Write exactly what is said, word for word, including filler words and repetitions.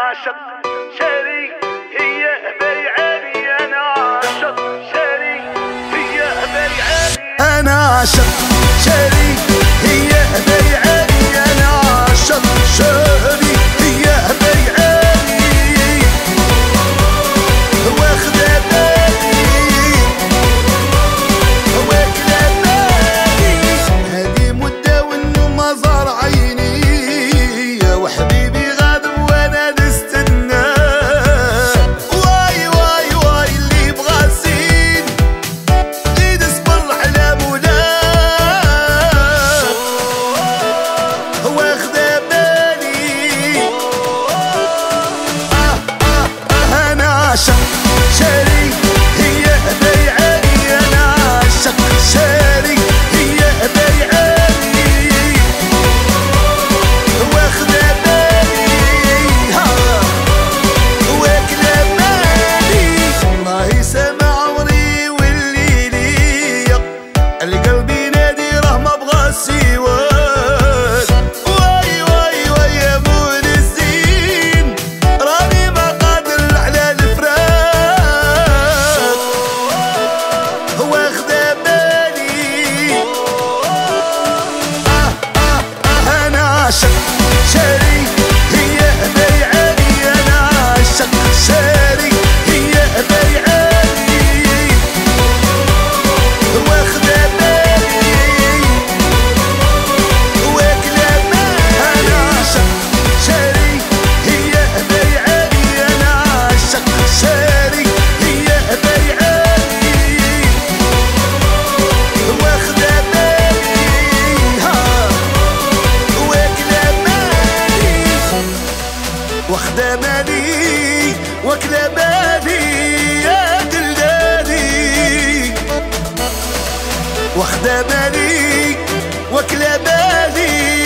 عاشق شاري هي بيعاني، انا عاشق شاري هي بيعاني، انا عاشق شاري هي بيعاني، انا عاشق شاري هي بيعاني، واخدة بالي واكلة بالي، هذه مدة والنوم ما زار عيني، وحبيبي غادر وانا نستنى، واي واي واي اللي بغا الزين زيد اصبر على مولاه، واخدة بالي آه آه آه انا عاشق شاري هي بيعاني، انا عاشق شاري هي بيعاني، واخدة بالي ها واكلة بالي، الله يسامع عمري واللي ليا، القلب ينادي راه ما بغا سواك، واي واي واي يا مول الزين راني ما قادر على الفراق، واخدة بالي آه آه آه انا عاشق شاري هي بيعاني، انا عاشق شاري هي بيعاني، واخدة بالي واكلة بالي، انا عاشق شاري هي بيعاني، انا عاشق شاري هي بيعاني، واخدة بالي ها واكلة بالي، واخدة بالي واكلة بالي يا دلالي، واخدة بالي واكلة بالي